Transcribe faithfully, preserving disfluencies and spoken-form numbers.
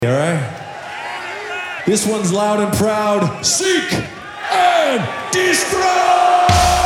All right? This one's loud and proud. Seek and destroy!